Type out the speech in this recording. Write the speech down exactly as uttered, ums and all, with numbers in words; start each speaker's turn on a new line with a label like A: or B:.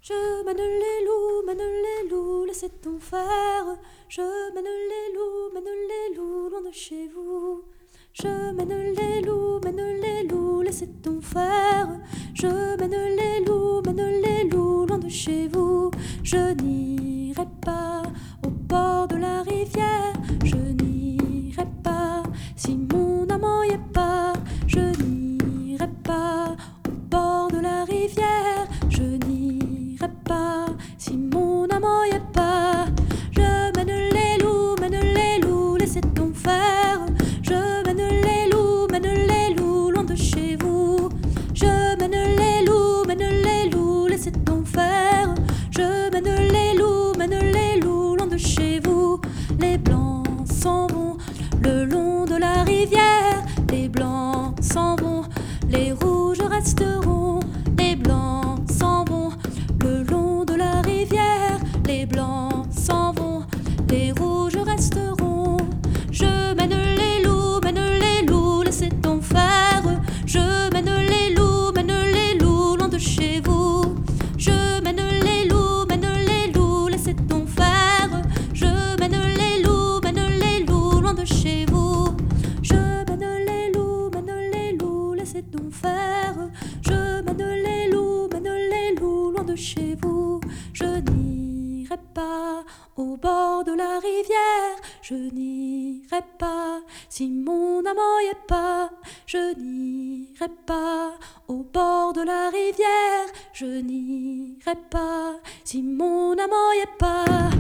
A: Je mène les loups, mène les loups, laissez donc faire. Je mène les loups, mène les loups, loin de chez vous. Je mène les loups, mène les loups, laissez donc faire. Je mène les loups, mène les loups, loin de chez vous. Je n'irai pas au bord de la rivière. Je n'irai pas si mon amant y est pas. Je n'irai pas au bord de la rivière. Je n'irai pas si mon amant y est pas. Je mène les loups, mène les loups, laissez donc faire. Je mène les loups, mène les loups, loin de chez vous. Je mène les loups, mène les loups, laissez donc faire. Je mène les loups, mène les loups, loin de chez vous. Les blancs s'en vont le long de la rivière. Les blancs s'en vont, les rouges resteront. Les blancs s'en vont le long de la rivière. Les blancs s'en vont, les rouges resteront. Je mène les loups, mène les loups, laissez donc faire. Je mène les loups, mène les loups, loin de chez vous. Je mène les loups, mène les loups, laissez donc faire. Je mène les loups, mène les loups, loin de chez vous. Je mène les loups, mène les loups, laissez donc faire. Je mène les loups, mène les loups, loin de chez vous. Je n'irai pas au bord de la rivière. Je n'irai pas si mon amant y est pas. Je n'irai pas au bord de la rivière. Je n'irai pas si mon amant y est pas.